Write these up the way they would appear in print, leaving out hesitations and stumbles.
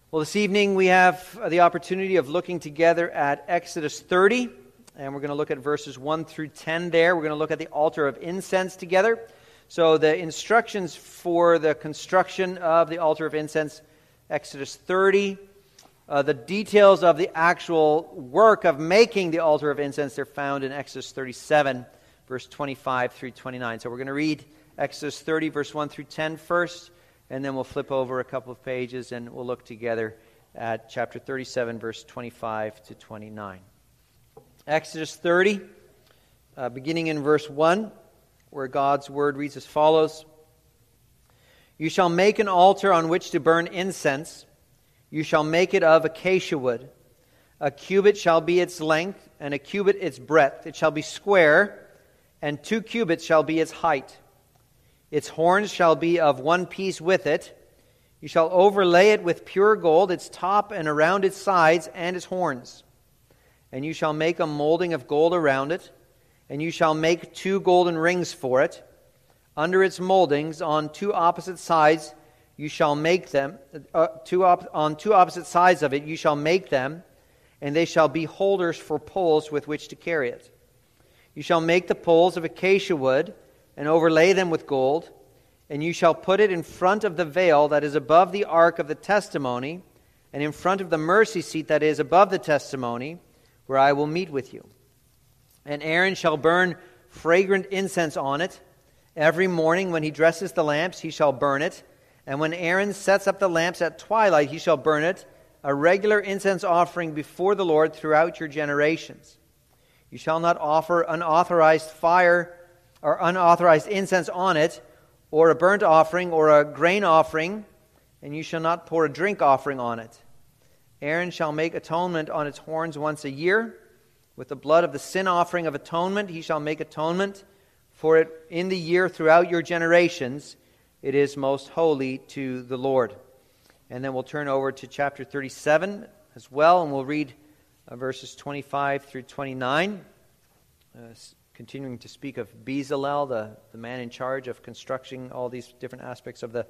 Well, this evening we have the opportunity of looking together at Exodus 30, and we're going to look at verses 1 through 10 there. We're going to look at the altar of incense together. So the instructions for the construction of the altar of incense, Exodus 30. The details of the actual work of making the altar of incense, they're found in Exodus 37, verse 25 through 29. So we're going to read Exodus 30, verse 1 through 10 first, and then we'll flip over a couple of pages and we'll look together at chapter 37, verse 25 to 29. Exodus 30, beginning in verse 1, where God's word reads as follows. You shall make an altar on which to burn incense. You shall make it of acacia wood. A cubit shall be its length, and a cubit its breadth. It shall be square, and 2 cubits shall be its height. Its horns shall be of one piece with it. You shall overlay it with pure gold, its top and around its sides and its horns. And you shall make a molding of gold around it, and you shall make 2 golden rings for it. Under its moldings, on 2 opposite sides, you shall make them. On 2 opposite sides of it, you shall make them, and they shall be holders for poles with which to carry it. You shall make the poles of acacia wood, and overlay them with gold, and you shall put it in front of the veil that is above the ark of the testimony, and in front of the mercy seat that is above the testimony, where I will meet with you. And Aaron shall burn fragrant incense on it. Every morning when he dresses the lamps, he shall burn it. And when Aaron sets up the lamps at twilight, he shall burn it, a regular incense offering before the Lord throughout your generations. You shall not offer unauthorized fire or unauthorized incense on it, or a burnt offering, or a grain offering, and you shall not pour a drink offering on it. Aaron shall make atonement on its horns once a year. With the blood of the sin offering of atonement, he shall make atonement for it in the year throughout your generations. It is most holy to the Lord. And then we'll turn over to chapter 37 as well, and we'll read verses 25 through 29. Continuing to speak of Bezalel, the man in charge of constructing all these different aspects of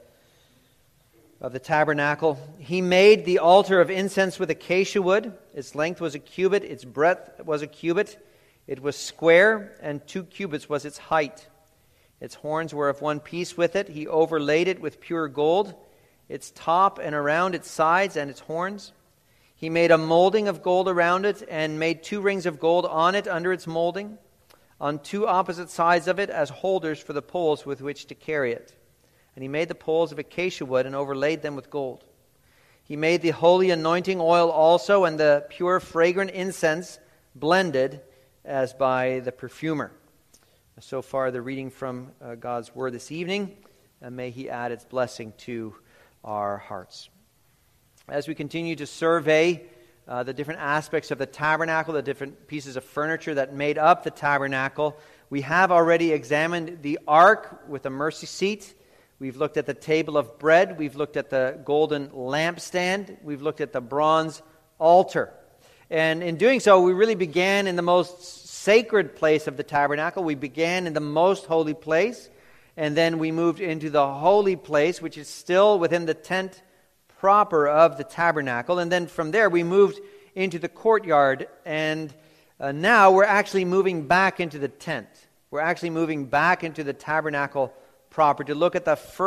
the tabernacle. He made the altar of incense with acacia wood. Its length was a cubit, its breadth was a cubit. It was square, and 2 cubits was its height. Its horns were of one piece with it. He overlaid it with pure gold, its top and around its sides and its horns. He made a molding of gold around it, and made 2 rings of gold on it under its molding, on 2 opposite sides of it as holders for the poles with which to carry it. And he made the poles of acacia wood and overlaid them with gold. He made the holy anointing oil also, and the pure fragrant incense blended as by the perfumer. So far the reading from God's Word this evening, and may He add its blessing to our hearts. As we continue to survey the different aspects of the tabernacle, the different pieces of furniture that made up the tabernacle, we have already examined the ark with the mercy seat. We've looked at the table of bread. We've looked at the golden lampstand. We've looked at the bronze altar. And in doing so, we really began in the most sacred place of the tabernacle. We began in the most holy place, and then we moved into the holy place, which is still within the tent proper of the tabernacle. And then from there we moved into the courtyard, and now we're actually moving back into the tent. We're actually moving back into the tabernacle proper to look at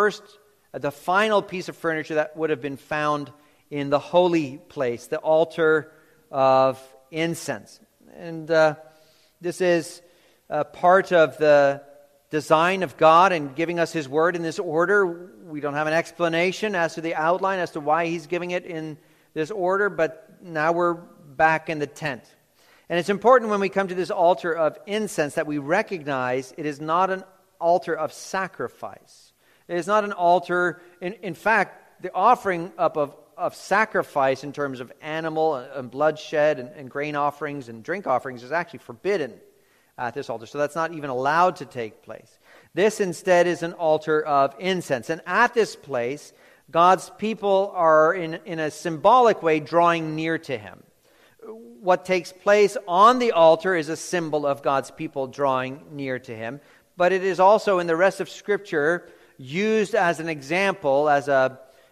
the final piece of furniture that would have been found in the holy place, the altar of incense. And this is part of the design of God and giving us His Word in this order. We don't have an explanation as to the outline, as to why He's giving it in this order, but now we're back in the tent. And it's important when we come to this altar of incense that we recognize it is not an altar of sacrifice. It is not an altar, in fact, the offering up of sacrifice in terms of animal and bloodshed and grain offerings and drink offerings is actually forbidden at this altar. So that's not even allowed to take place. This instead is an altar of incense. And at this place, God's people are in a symbolic way drawing near to Him. What takes place on the altar is a symbol of God's people drawing near to Him. But it is also in the rest of Scripture used as an example, as a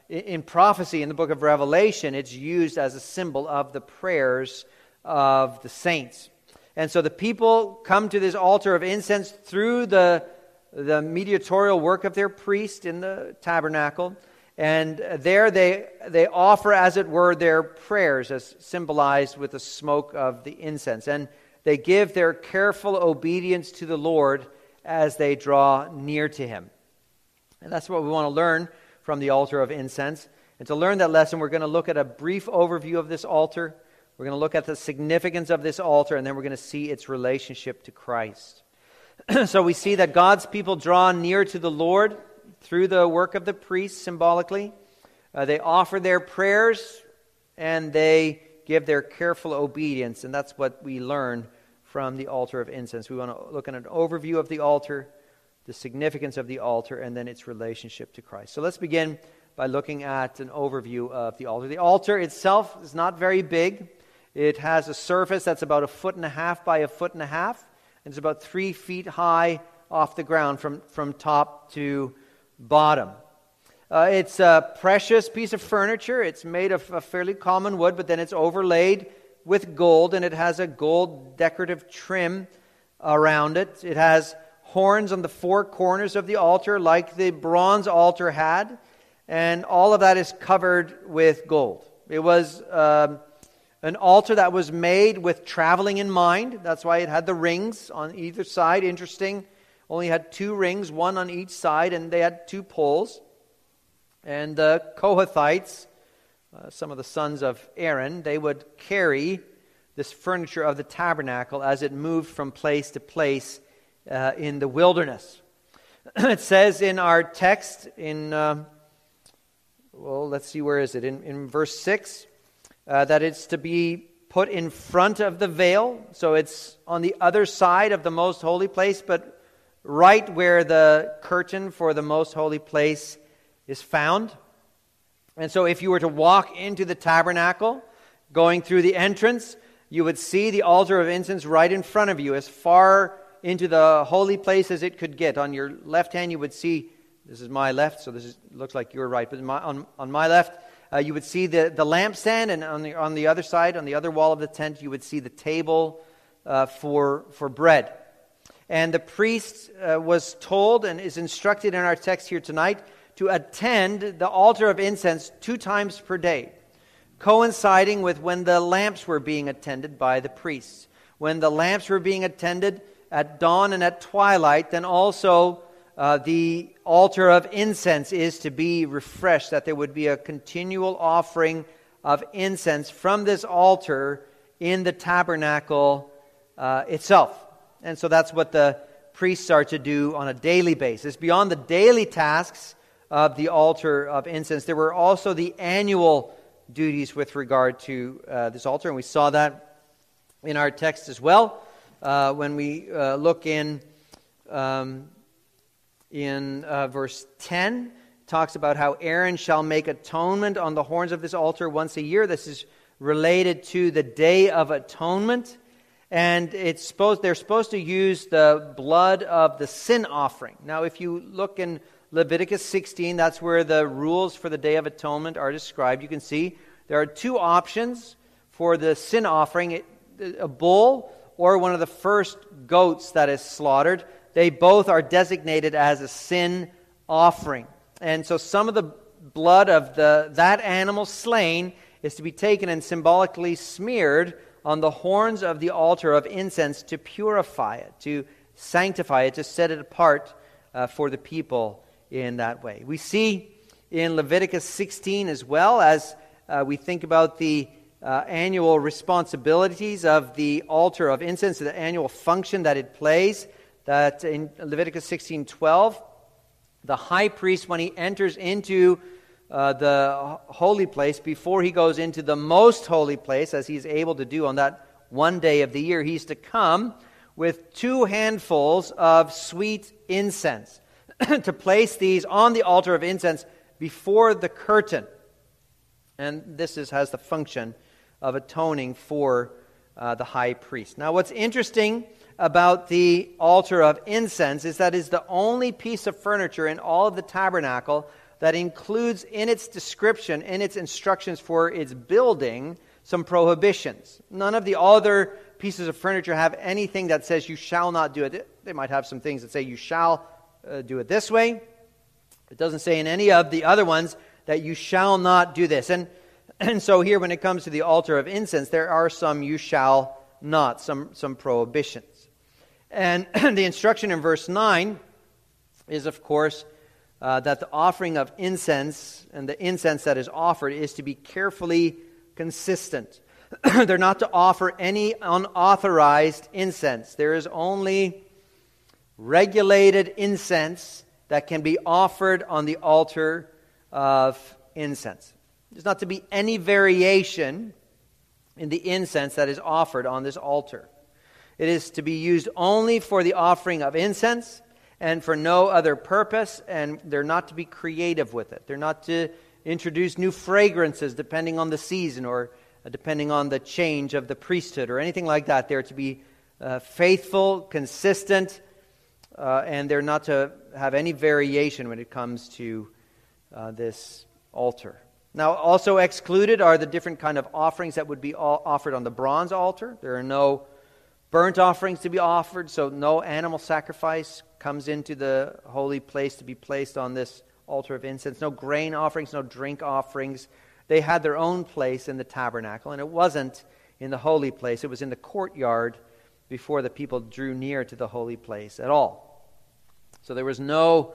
in prophecy in the book of Revelation, it's used as a symbol of the prayers of the saints. And so the people come to this altar of incense through the mediatorial work of their priest in the tabernacle. And there they offer, as it were, their prayers, as symbolized with the smoke of the incense. And they give their careful obedience to the Lord as they draw near to Him. And that's what we want to learn from the altar of incense. And to learn that lesson, we're going to look at a brief overview of this altar. We're going to look at the significance of this altar, and then we're going to see its relationship to Christ. So we see that God's people draw near to the Lord through the work of the priests symbolically. They offer their prayers, and they give their careful obedience, and that's what we learn from the altar of incense. We want to look at an overview of the altar, the significance of the altar, and then its relationship to Christ. So let's begin by looking at an overview of the altar. The altar itself is not very big. It has a surface that's about 1.5 feet by 1.5 feet, and it's about 3 feet high off the ground from top to bottom. It's a precious piece of furniture. It's made of a fairly common wood, but then it's overlaid with gold, and it has a gold decorative trim around it. It has horns on the 4 corners of the altar, like the bronze altar had, and all of that is covered with gold. It was an altar that was made with traveling in mind. That's why it had the rings on either side. Interesting. Only had 2 rings, 1 on each side, and they had 2 poles. And the Kohathites, some of the sons of Aaron, they would carry this furniture of the tabernacle as it moved from place to place in the wilderness. It says in our text in, let's see, where is it? In verse 6, that it's to be put in front of the veil. So it's on the other side of the most holy place, but right where the curtain for the most holy place is found. And so if you were to walk into the tabernacle, going through the entrance, you would see the altar of incense right in front of you, as far into the holy place as it could get. On your left hand, you would see, this is my left, so looks like your right, but on my left, you would see the lampstand, and on the other side, on the other wall of the tent, you would see the table for bread. And the priest was told and is instructed in our text here tonight to attend the altar of incense 2 times per day, coinciding with when the lamps were being attended by the priests. When the lamps were being attended at dawn and at twilight, then also the altar of incense is to be refreshed, that there would be a continual offering of incense from this altar in the tabernacle itself. And so that's what the priests are to do on a daily basis. Beyond the daily tasks of the altar of incense, there were also the annual duties with regard to this altar, and we saw that in our text as well. When we look in verse 10, it talks about how Aaron shall make atonement on the horns of this altar once a year. This is related to the Day of Atonement, and they're supposed to use the blood of the sin offering. Now, if you look in Leviticus 16, that's where the rules for the Day of Atonement are described. You can see there are 2 options for the sin offering, a bull or one of the first goats that is slaughtered. They both are designated as a sin offering. And so some of the blood of that animal slain is to be taken and symbolically smeared on the horns of the altar of incense to purify it, to sanctify it, to set it apart for the people in that way. We see in Leviticus 16 as well, as we think about the annual responsibilities of the altar of incense, the annual function that it plays, that in Leviticus 16:12, the high priest, when he enters into the holy place, before he goes into the most holy place, as he's able to do on that one day of the year, he's to come with 2 handfuls of sweet incense to place these on the altar of incense before the curtain. And this has the function of atoning for the high priest. Now, what's interesting about the altar of incense is that it's the only piece of furniture in all of the tabernacle that includes in its description, in its instructions for its building, some prohibitions. None of the other pieces of furniture have anything that says you shall not do it. They might have some things that say you shall do it this way. It doesn't say in any of the other ones that you shall not do this. And so here, when it comes to the altar of incense, there are some you shall not, some prohibitions. And the instruction in verse 9 is, of course, that the offering of incense and the incense that is offered is to be carefully consistent. They're not to offer any unauthorized incense. There is only regulated incense that can be offered on the altar of incense. There's not to be any variation in the incense that is offered on this altar. It is to be used only for the offering of incense and for no other purpose, and they're not to be creative with it. They're not to introduce new fragrances depending on the season or depending on the change of the priesthood or anything like that. They're to be faithful, consistent, and they're not to have any variation when it comes to this altar. Now, also excluded are the different kind of offerings that would be offered on the bronze altar. There are no burnt offerings to be offered, so no animal sacrifice comes into the holy place to be placed on this altar of incense. No grain offerings, no drink offerings. They had their own place in the tabernacle, and it wasn't in the holy place. It was in the courtyard before the people drew near to the holy place at all. So there was no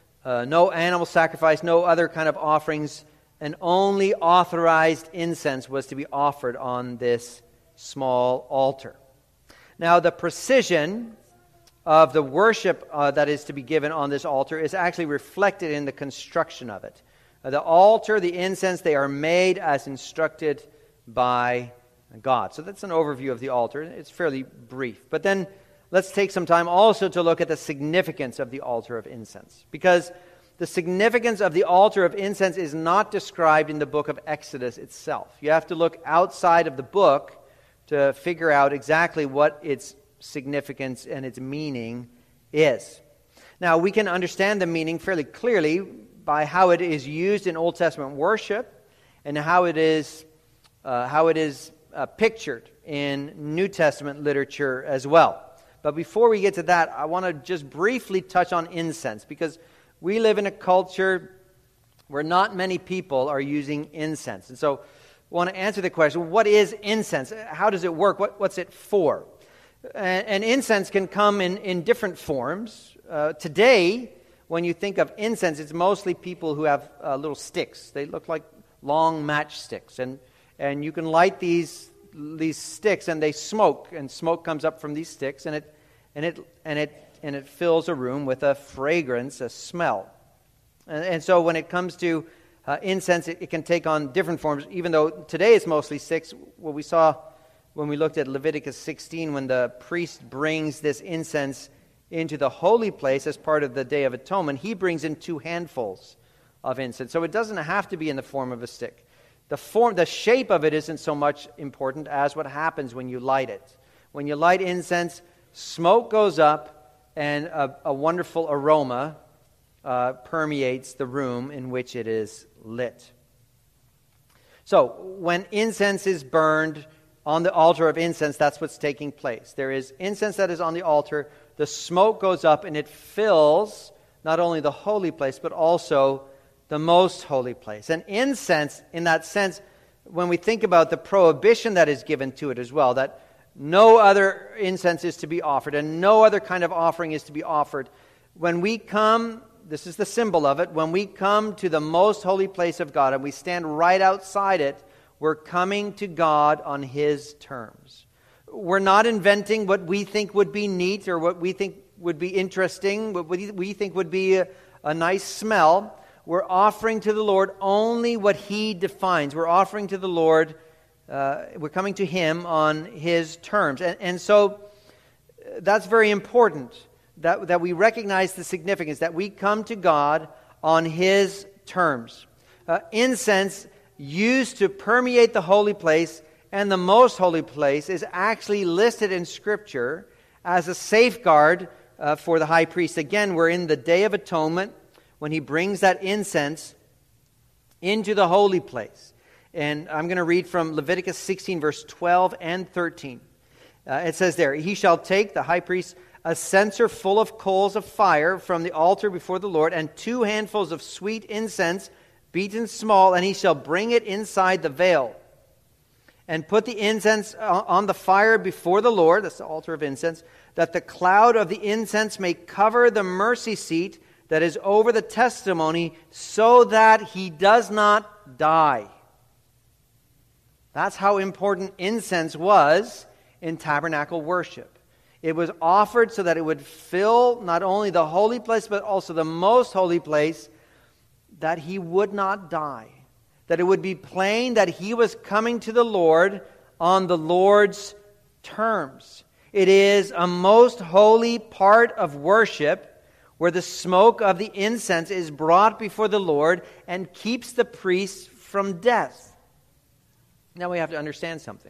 animal sacrifice, no other kind of offerings, and only authorized incense was to be offered on this small altar. Now, the precision of the worship that is to be given on this altar is actually reflected in the construction of it. The altar, the incense, they are made as instructed by God. So that's an overview of the altar. It's fairly brief. But then let's take some time also to look at the significance of the altar of incense. Because the significance of the altar of incense is not described in the book of Exodus itself. You have to look outside of the book to figure out exactly what its significance and its meaning is. Now, we can understand the meaning fairly clearly by how it is used in Old Testament worship and how it is pictured in New Testament literature as well. But before we get to that, I want to just briefly touch on incense, because we live in a culture where not many people are using incense. And so I want to answer the question, what is incense? How does it work? What's it for? And incense can come in different forms. Today, when you think of incense, it's mostly people who have little sticks. They look like long matchsticks. And you can light these sticks and they smoke. And smoke comes up from these sticks and it fills a room with a fragrance, a smell. And so when it comes to incense, it can take on different forms, even though today it's mostly sticks. What we saw when we looked at Leviticus 16, when the priest brings this incense into the holy place as part of the Day of Atonement, he brings in 2 handfuls of incense. So it doesn't have to be in the form of a stick. The shape of it isn't so much important as what happens when you light it. When you light incense, smoke goes up and a wonderful aroma permeates the room in which it is lit. So when incense is burned on the altar of incense, that's what's taking place. There is incense that is on the altar. The smoke goes up and it fills not only the holy place, but also the most holy place. And incense, in that sense, when we think about the prohibition that is given to it as well, that no other incense is to be offered and no other kind of offering is to be offered. When we come, this is the symbol of it, when we come to the most holy place of God and we stand right outside it, we're coming to God on His terms. We're not inventing what we think would be neat or what we think would be interesting, what we think would be a nice smell. We're offering to the Lord only what He defines. We're offering to the Lord, we're coming to Him on His terms. And so that's very important, that we recognize the significance, that we come to God on His terms. Incense used to permeate the holy place and the most holy place is actually listed in Scripture as a safeguard for the high priest. Again, we're in the Day of Atonement, when he brings that incense into the holy place. And I'm going to read from Leviticus 16, verse 12 and 13. It says there, "He shall take, the high priest, a censer full of coals of fire from the altar before the Lord, and 2 handfuls of sweet incense beaten small, and he shall bring it inside the veil, and put the incense on the fire before the Lord," that's the altar of incense, "that the cloud of the incense may cover the mercy seat that is over the testimony, so that he does not die." That's how important incense was in tabernacle worship. It was offered so that it would fill not only the holy place, but also the most holy place, that he would not die. That it would be plain that he was coming to the Lord on the Lord's terms. It is a most holy part of worship where the smoke of the incense is brought before the Lord and keeps the priest from death. Now we have to understand something.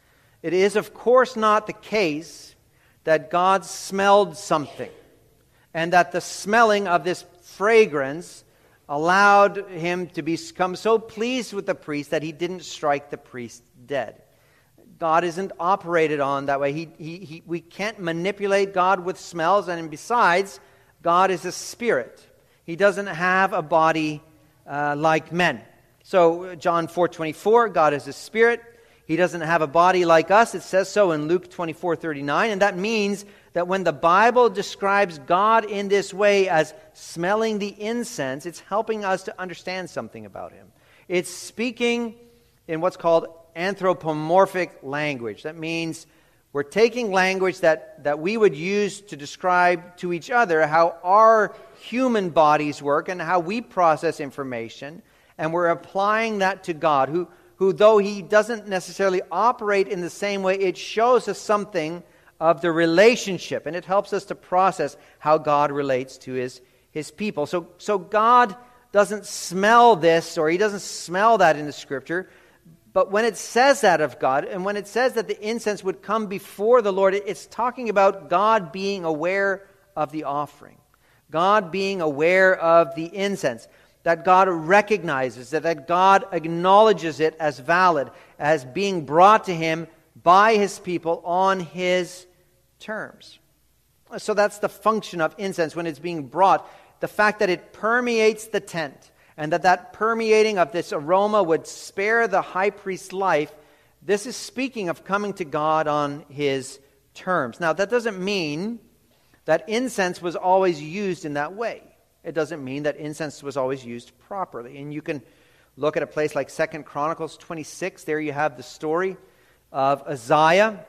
It is, of course, not the case that God smelled something, and that the smelling of this fragrance allowed him to become so pleased with the priest that he didn't strike the priest dead. God isn't operated on that way. We can't manipulate God with smells, and besides, God is a spirit. He doesn't have a body like men. So John 4:24, God is a spirit. He doesn't have a body like us. It says so in Luke 24:39. And that means that when the Bible describes God in this way as smelling the incense, it's helping us to understand something about him. It's speaking in what's called anthropomorphic language. That means we're taking language that we would use to describe to each other how our human bodies work and how we process information, and we're applying that to God, who though he doesn't necessarily operate in the same way, it shows us something of the relationship, and it helps us to process how God relates to his people. So God doesn't smell this, or he doesn't smell that in the Scripture, but when it says that of God, and when it says that the incense would come before the Lord, it's talking about God being aware of the offering, God being aware of the incense, that God recognizes it, that God acknowledges it as valid, as being brought to him by his people on his terms. So that's the function of incense when it's being brought. The fact that it permeates the tent, and that permeating of this aroma would spare the high priest's life, this is speaking of coming to God on his terms. Now, that doesn't mean that incense was always used in that way. It doesn't mean that incense was always used properly. And you can look at a place like 2 Chronicles 26. There you have the story of Uzziah.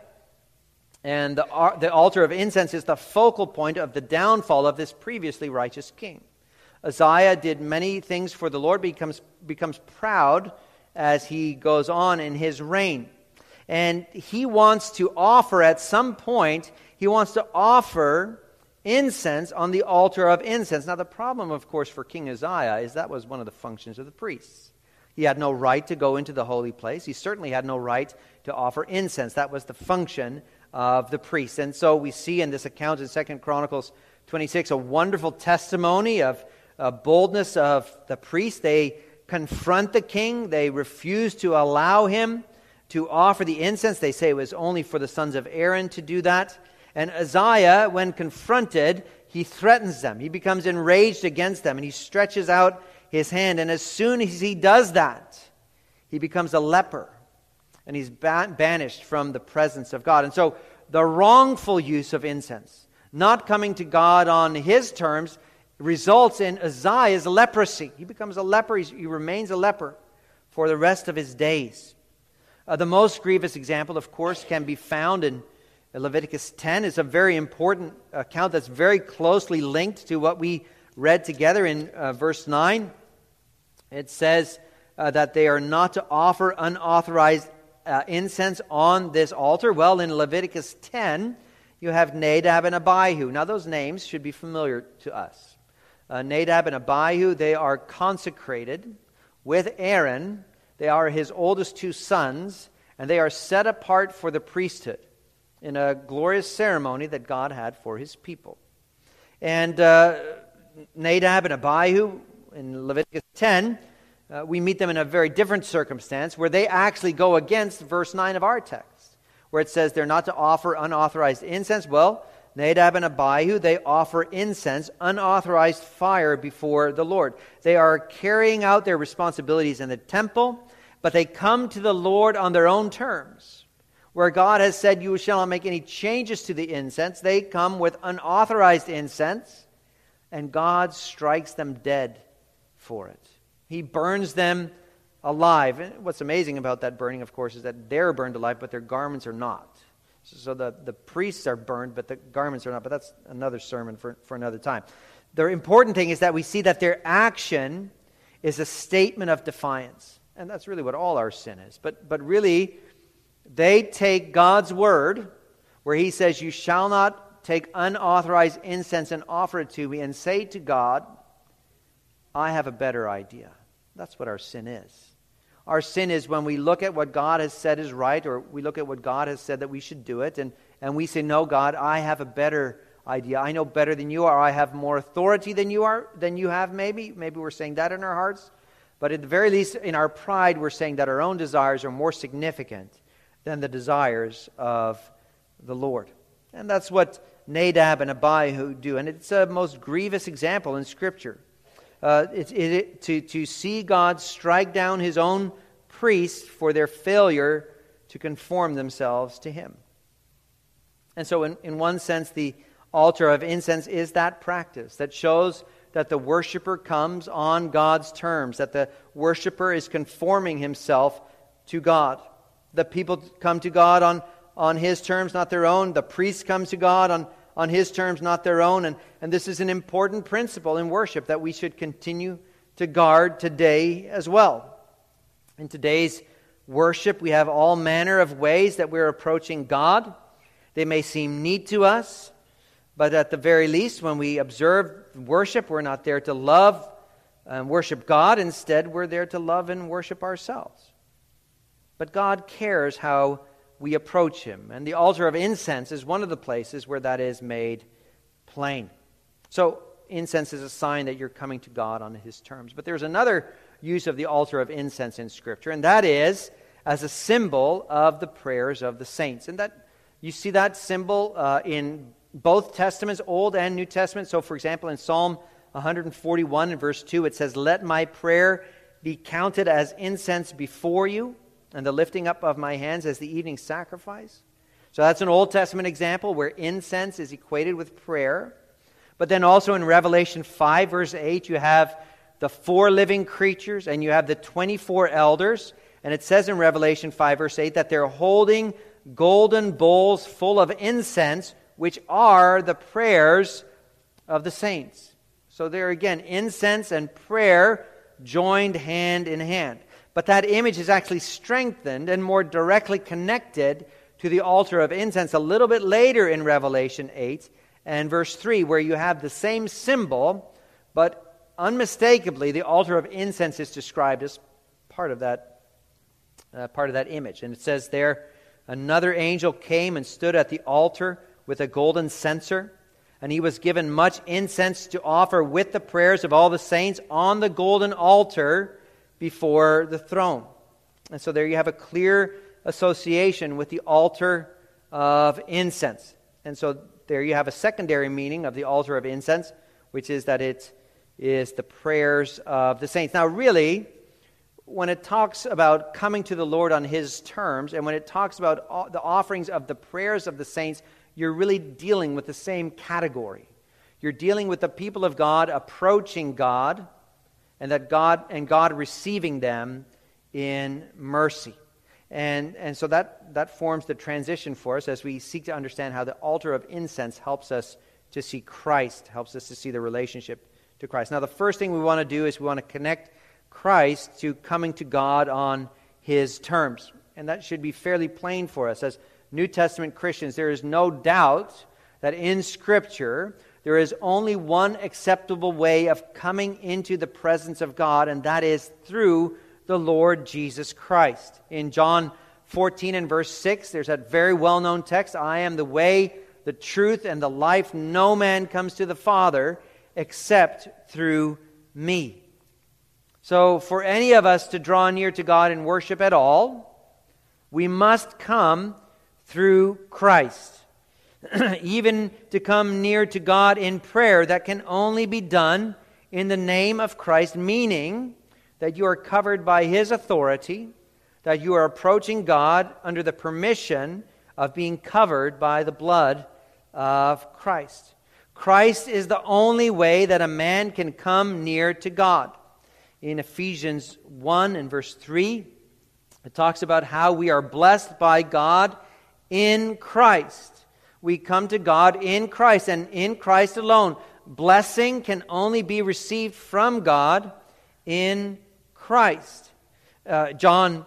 And the altar of incense is the focal point of the downfall of this previously righteous king. Uzziah did many things for the Lord, but becomes proud as he goes on in his reign. And he wants to offer, at some point, he wants to offer incense on the altar of incense. Now the problem, of course, for King Uzziah is that was one of the functions of the priests. He had no right to go into the holy place. He certainly had no right to offer incense. That was the function of the priests. And so we see in this account in 2 Chronicles 26 a wonderful testimony of boldness of the priests. They confront the king. They refuse to allow him to offer the incense. They say it was only for the sons of Aaron to do that. And Uzziah, when confronted, he threatens them. He becomes enraged against them, and he stretches out his hand. And as soon as he does that, he becomes a leper, and he's banished from the presence of God. And so the wrongful use of incense, not coming to God on his terms, results in Uzziah's leprosy. He becomes a leper. He remains a leper for the rest of his days. The most grievous example, of course, can be found in Leviticus 10. It's a very important account that's very closely linked to what we read together in verse 9. It says that they are not to offer unauthorized incense on this altar. Well, in Leviticus 10, you have Nadab and Abihu. Now, those names should be familiar to us. Nadab and Abihu, they are consecrated with Aaron. They are his oldest 2 sons, and they are set apart for the priesthood in a glorious ceremony that God had for his people. And Nadab and Abihu in Leviticus 10, we meet them in a very different circumstance where they actually go against verse 9 of our text, where it says they're not to offer unauthorized incense. Well, Nadab and Abihu, they offer incense, unauthorized fire before the Lord. They are carrying out their responsibilities in the temple, but they come to the Lord on their own terms. Where God has said, you shall not make any changes to the incense, they come with unauthorized incense, and God strikes them dead for it. He burns them alive. And what's amazing about that burning, of course, is that they're burned alive, but their garments are not. So the priests are burned, but the garments are not. But that's another sermon for another time. The important thing is that we see that their action is a statement of defiance. And that's really what all our sin is. But really, they take God's word, where he says, you shall not take unauthorized incense and offer it to me, and say to God, I have a better idea. That's what our sin is. Our sin is when we look at what God has said is right, or we look at what God has said that we should do it, and we say, no, God, I have a better idea. I know better than you are. I have more authority than you have, maybe. Maybe we're saying that in our hearts. But at the very least, in our pride, we're saying that our own desires are more significant than the desires of the Lord. And that's what Nadab and Abihu do. And it's a most grievous example in Scripture. To see God strike down his own priests for their failure to conform themselves to him. And so in one sense, the altar of incense is that practice that shows that the worshiper comes on God's terms, that the worshiper is conforming himself to God. The people come to God on his terms, not their own. The priest comes to God on his terms, not their own. And this is an important principle in worship that we should continue to guard today as well. In today's worship, we have all manner of ways that we're approaching God. They may seem neat to us, but at the very least, when we observe worship, we're not there to love and worship God. Instead, we're there to love and worship ourselves. But God cares how we approach him. And the altar of incense is one of the places where that is made plain. So incense is a sign that you're coming to God on his terms. But there's another use of the altar of incense in Scripture, and that is as a symbol of the prayers of the saints. And that you see that symbol in both Testaments, Old and New Testament. So for example, in Psalm 141 and verse 2, it says, let my prayer be counted as incense before you, and the lifting up of my hands as the evening sacrifice. So that's an Old Testament example where incense is equated with prayer. But then also in Revelation 5, verse 8, you have the 4 living creatures and you have the 24 elders. And it says in Revelation 5, verse 8, that they're holding golden bowls full of incense, which are the prayers of the saints. So there again, incense and prayer joined hand in hand. But that image is actually strengthened and more directly connected to the altar of incense a little bit later in Revelation 8 and verse 3, where you have the same symbol, but unmistakably the altar of incense is described as part of that image. And it says there, another angel came and stood at the altar with a golden censer, and he was given much incense to offer with the prayers of all the saints on the golden altar before the throne. And so there you have a clear association with the altar of incense. And so there you have a secondary meaning of the altar of incense, which is that it is the prayers of the saints. Now really, when it talks about coming to the Lord on his terms, and when it talks about the offerings of the prayers of the saints, you're really dealing with the same category. You're dealing with the people of God approaching God, and God receiving them in mercy. And so that forms the transition for us as we seek to understand how the altar of incense helps us to see Christ, helps us to see the relationship to Christ. Now the first thing we want to do is we want to connect Christ to coming to God on his terms. And that should be fairly plain for us. As New Testament Christians, there is no doubt that in Scripture there is only one acceptable way of coming into the presence of God, and that is through the Lord Jesus Christ. In John 14 and verse 6, there's that very well-known text, I am the way, the truth, and the life. No man comes to the Father except through me. So for any of us to draw near to God in worship at all, we must come through Christ. Even to come near to God in prayer, that can only be done in the name of Christ, meaning that you are covered by His authority, that you are approaching God under the permission of being covered by the blood of Christ. Christ is the only way that a man can come near to God. In Ephesians 1 and verse 3, it talks about how we are blessed by God in Christ. We come to God in Christ, and in Christ alone. Blessing can only be received from God in Christ. John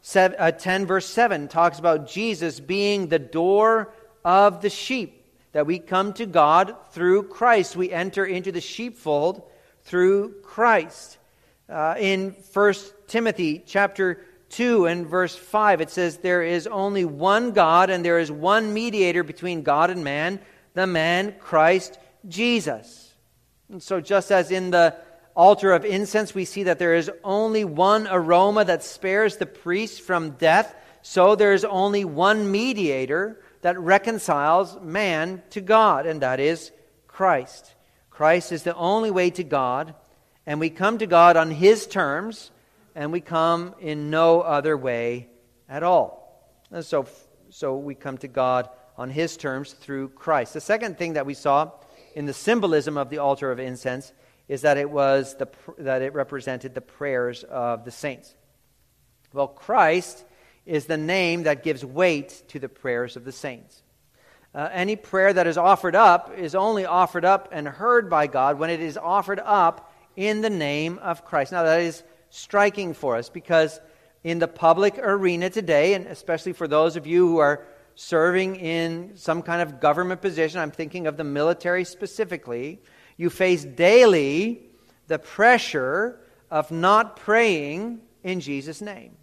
10 verse 7 talks about Jesus being the door of the sheep, that we come to God through Christ. We enter into the sheepfold through Christ. In 1 Timothy chapter 2 and verse 5, it says, there is only one God and there is one mediator between God and man, the man Christ Jesus. And so just as in the altar of incense we see that there is only one aroma that spares the priest from death, so there is only one mediator that reconciles man to God, and that is Christ. Christ is the only way to God, and we come to God on His terms, and we come in no other way at all. And so we come to God on His terms through Christ. The second thing that we saw in the symbolism of the altar of incense is that it represented the prayers of the saints. Well, Christ is the name that gives weight to the prayers of the saints. Any prayer that is offered up is only offered up and heard by God when it is offered up in the name of Christ. Now that is striking for us, because in the public arena today, and especially for those of you who are serving in some kind of government position, I'm thinking of the military specifically, you face daily the pressure of not praying in Jesus' name,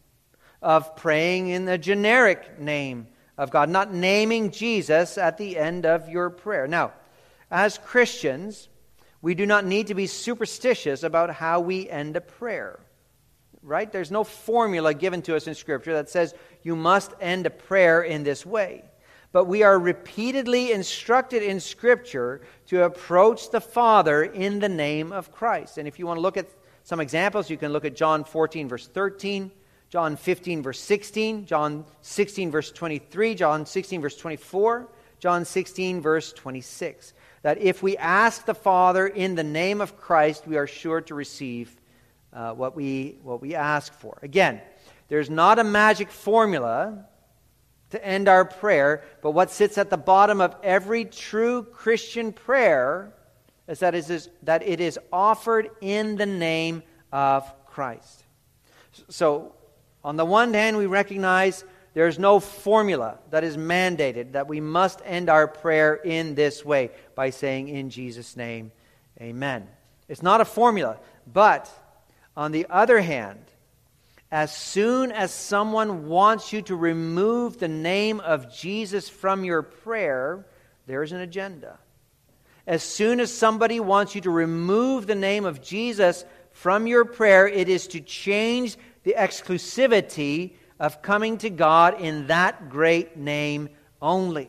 of praying in the generic name of God, not naming Jesus at the end of your prayer. Now, as Christians, we do not need to be superstitious about how we end a prayer. Right? There's no formula given to us in Scripture that says you must end a prayer in this way. But we are repeatedly instructed in Scripture to approach the Father in the name of Christ. And if you want to look at some examples, you can look at John 14, verse 13, John 15, verse 16, John 16, verse 23, John 16, verse 24, John 16, verse 26. That if we ask the Father in the name of Christ, we are sure to receive what we ask for. Again, there's not a magic formula to end our prayer, but what sits at the bottom of every true Christian prayer is that it is offered in the name of Christ. So, on the one hand, we recognize there's no formula that is mandated, that we must end our prayer in this way, by saying, in Jesus' name, amen. It's not a formula, but on the other hand, as soon as someone wants you to remove the name of Jesus from your prayer, there's an agenda. As soon as somebody wants you to remove the name of Jesus from your prayer, it is to change the exclusivity of coming to God in that great name only.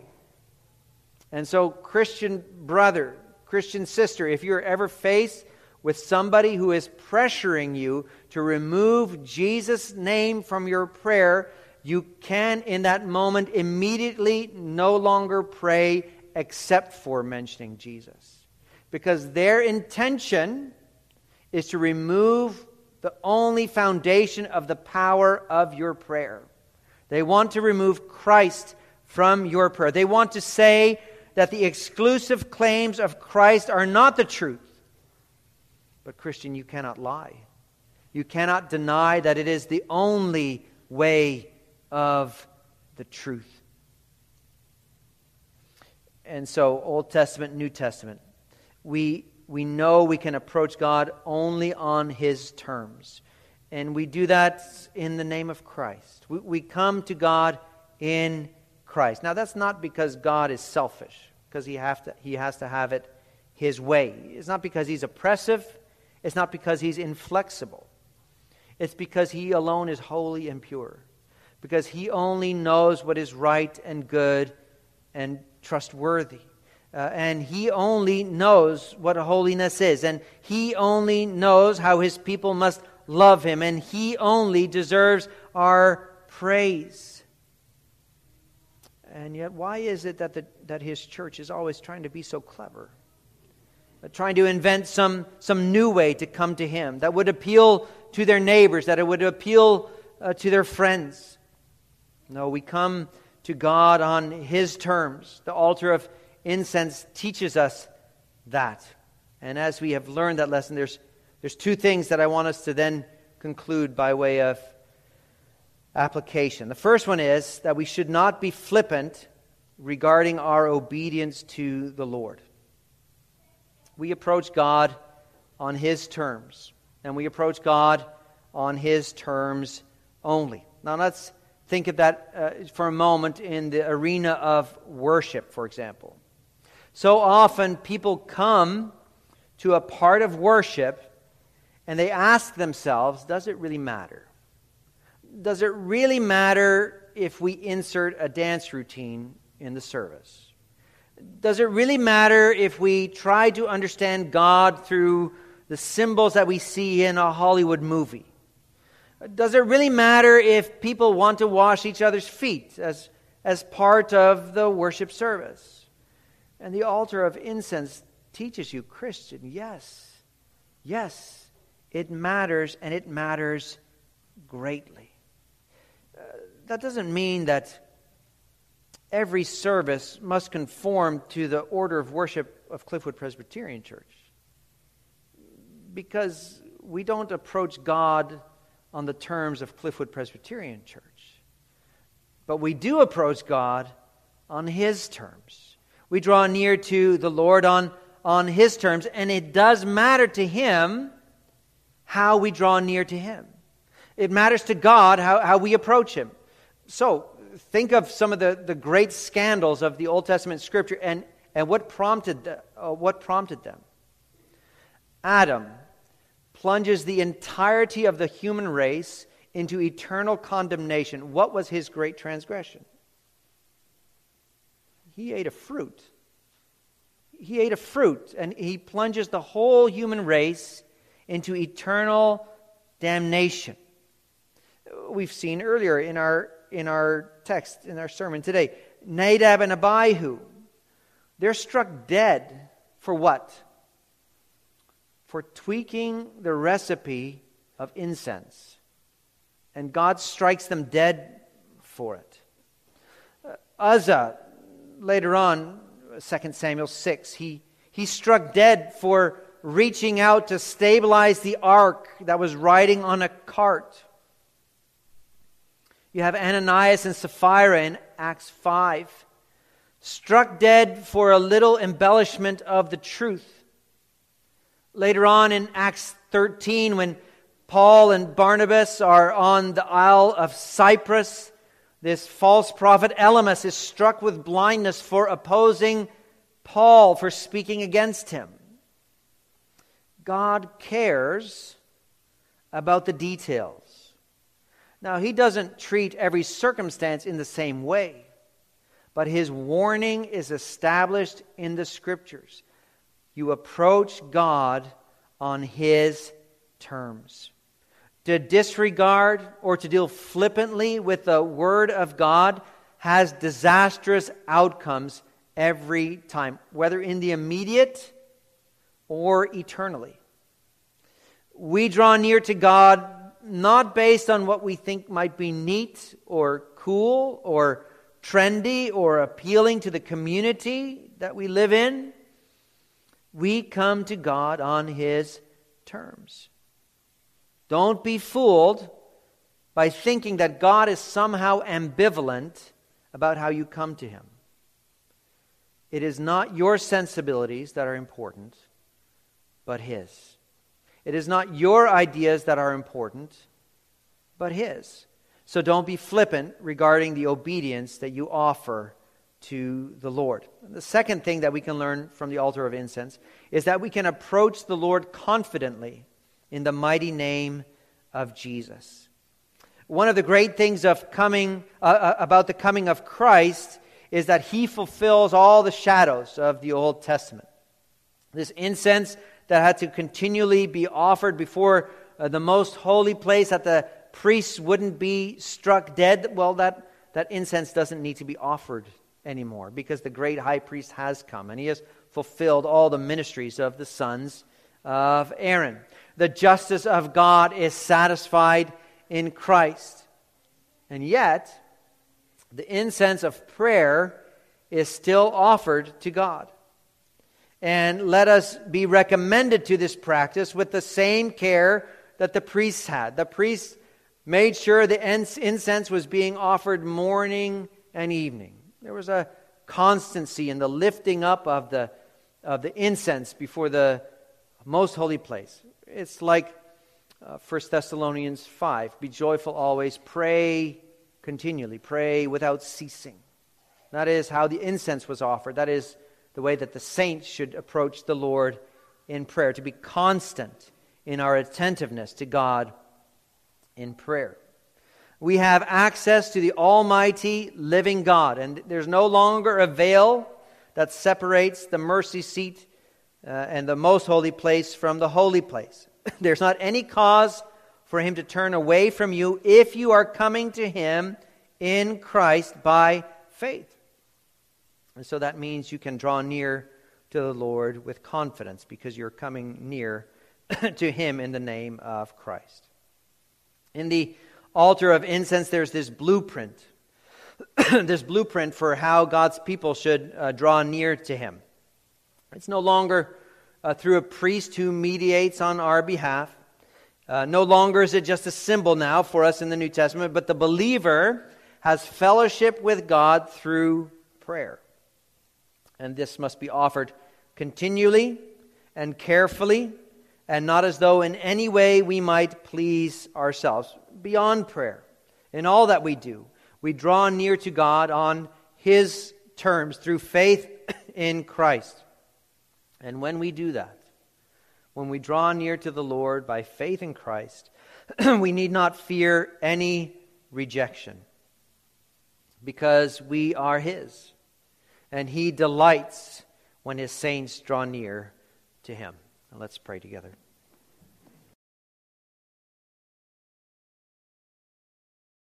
And so, Christian brother, Christian sister, if you're ever faced with somebody who is pressuring you to remove Jesus' name from your prayer, you can, in that moment, immediately no longer pray except for mentioning Jesus. Because their intention is to remove the only foundation of the power of your prayer. They want to remove Christ from your prayer. They want to say that the exclusive claims of Christ are not the truth. But Christian, you cannot lie. You cannot deny that it is the only way of the truth. And so, Old Testament, New Testament, we know we can approach God only on His terms. And we do that in the name of Christ. We come to God in Christ. Now, that's not because God is selfish, because He has to have it His way. It's not because He's oppressive. It's not because He's inflexible. It's because He alone is holy and pure. Because He only knows what is right and good and trustworthy. And He only knows what holiness is. And He only knows how His people must love Him. And He only deserves our praise. And yet, why is it that His church is always trying to be so clever? Trying to invent some new way to come to Him that would appeal to their neighbors, that it would appeal to their friends. No, we come to God on His terms. The altar of incense teaches us that. And as we have learned that lesson, there's two things that I want us to then conclude by way of application. The first one is that we should not be flippant regarding our obedience to the Lord. We approach God on His terms, and we approach God on His terms only. Now let's think of that for a moment in the arena of worship, for example. So often people come to a part of worship and they ask themselves, does it really matter? Does it really matter if we insert a dance routine in the service? Does it really matter if we try to understand God through the symbols that we see in a Hollywood movie? Does it really matter if people want to wash each other's feet as part of the worship service? And the altar of incense teaches you, Christian, yes, it matters, and it matters greatly. That doesn't mean that every service must conform to the order of worship of Cliffwood Presbyterian Church. Because we don't approach God on the terms of Cliffwood Presbyterian Church. But we do approach God on His terms. We draw near to the Lord on His terms, and it does matter to Him how we draw near to Him. It matters to God how we approach Him. So, think of some of the great scandals of the Old Testament Scripture and what prompted them. Adam plunges the entirety of the human race into eternal condemnation. What was his great transgression? He ate a fruit. He ate a fruit, and he plunges the whole human race into eternal damnation. We've seen earlier in our text, in our sermon today, Nadab and Abihu, they're struck dead for what? For tweaking the recipe of incense. And God strikes them dead for it. Uzzah, later on, 2 Samuel 6, he struck dead for reaching out to stabilize the ark that was riding on a cart. You have Ananias and Sapphira in Acts 5, struck dead for a little embellishment of the truth. Later on in Acts 13, when Paul and Barnabas are on the Isle of Cyprus, this false prophet Elymas is struck with blindness for opposing Paul, for speaking against him. God cares about the details. Now, He doesn't treat every circumstance in the same way, but His warning is established in the Scriptures. You approach God on His terms. To disregard or to deal flippantly with the Word of God has disastrous outcomes every time, whether in the immediate or eternally. We draw near to God not based on what we think might be neat or cool or trendy or appealing to the community that we live in. We come to God on His terms. Don't be fooled by thinking that God is somehow ambivalent about how you come to Him. It is not your sensibilities that are important, but His. It is not your ideas that are important, but His. So don't be flippant regarding the obedience that you offer to the Lord. The second thing that we can learn from the altar of incense is that we can approach the Lord confidently in the mighty name of Jesus. One of the great things of about the coming of Christ is that He fulfills all the shadows of the Old Testament. This incense that had to continually be offered before the most holy place, that the priests wouldn't be struck dead, well, that incense doesn't need to be offered anymore, because the great high priest has come and he has fulfilled all the ministries of the sons of Aaron. The justice of God is satisfied in Christ. And yet, the incense of prayer is still offered to God. And let us be recommended to this practice with the same care that the priests had. The priests made sure the incense was being offered morning and evening. There was a constancy in the lifting up of the incense before the most holy place. It's like 1 Thessalonians 5. Be joyful always, pray continually, pray without ceasing. That is how the incense was offered. That is the way that the saints should approach the Lord in prayer, to be constant in our attentiveness to God in prayer. We have access to the almighty living God, and there's no longer a veil that separates the mercy seat and the most holy place from the holy place. There's not any cause for Him to turn away from you if you are coming to Him in Christ by faith. And so that means you can draw near to the Lord with confidence because you're coming near to Him in the name of Christ. In the altar of incense, there's this blueprint. This blueprint for how God's people should draw near to Him. It's no longer through a priest who mediates on our behalf. No longer is it just a symbol now for us in the New Testament, but the believer has fellowship with God through prayer. And this must be offered continually and carefully, and not as though in any way we might please ourselves. Beyond prayer, in all that we do, we draw near to God on His terms through faith in Christ. And when we do that, when we draw near to the Lord by faith in Christ, we need not fear any rejection, because we are His, and He delights when His saints draw near to Him. And let's pray together.